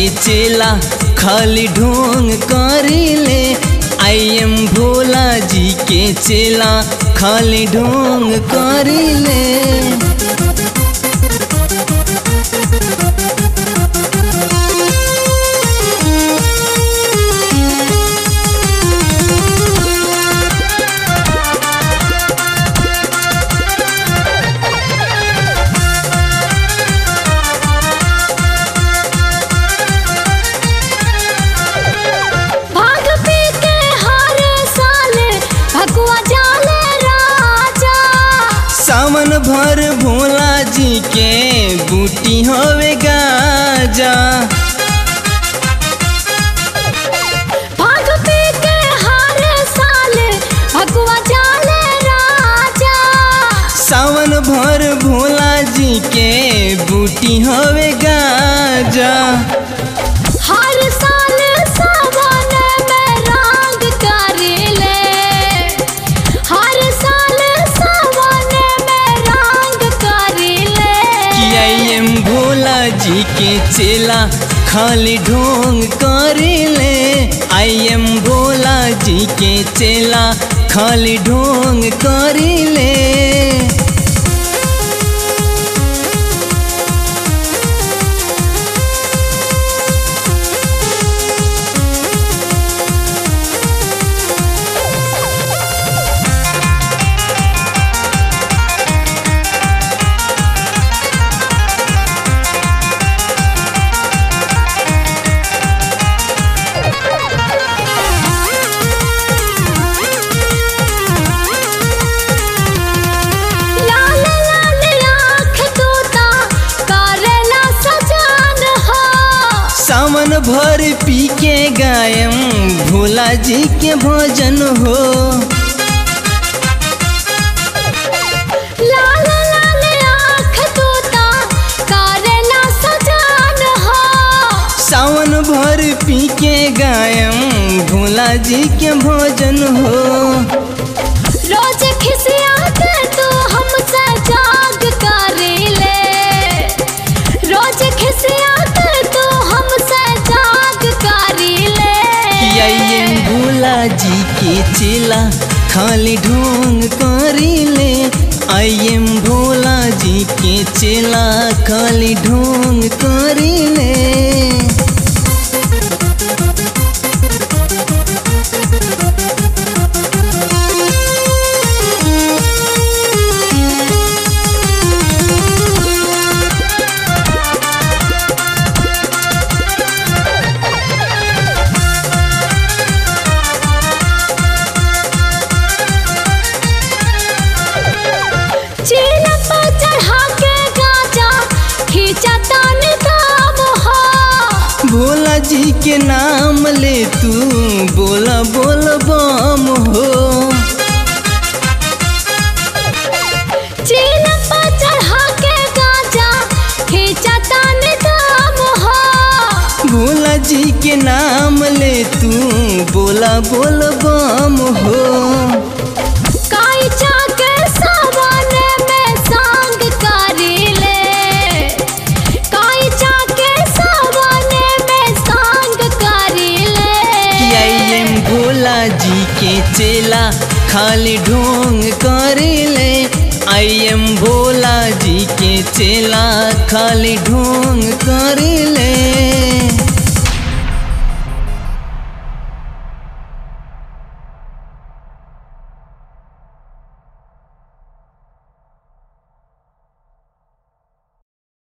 चेला खाली ढोंग करिले। आई एम भोला जी के चेला खाली ढोंग करिले। सावन भर भोला जी के बूटी होवे गाजा। भाग पी के हर साल भगवा जाले राजा। सावन भर भोला जी के बूटी होवे गाजा। हर साल सावन में रंग करिले। हर साल सावन में रंग करिले। आई एम भोला जी के चेला खाली ढोंग करिले। आई एम भोला जी के चेला खाली ढोंग करिले। सावन भर पी के गायम भोला जी के भजन हो। लाल लाल आँख तोता करेला सजान हो। सावन भर पी के गायम भोला जी के भजन हो। रोज खिसिया के तू हमसे जाग करिले। रोज खिसिया के तू हमसे जाग करिले। आई एम भोला जी के चेला खाली ढोंग करिले। आई एम भोला जी के चेला खाली ढोंग करिले। चेला पर चढ़ा के गाजा खींचा तान दाम हो। भोला जी के नाम ले तू बोला बोल बम हो। चेला पर चढ़ा के गाजा खींचा तान दाम हो। भोला जी के नाम ले तू बोला बोल बम हो। काई चाके सावन में सांग करिले। काई चाके सावन में सांग करिले। आई एम भोला जी के चेला खाली ढोंग करिले। आई एम भोला जी के चेला खाली ढोंग करिले।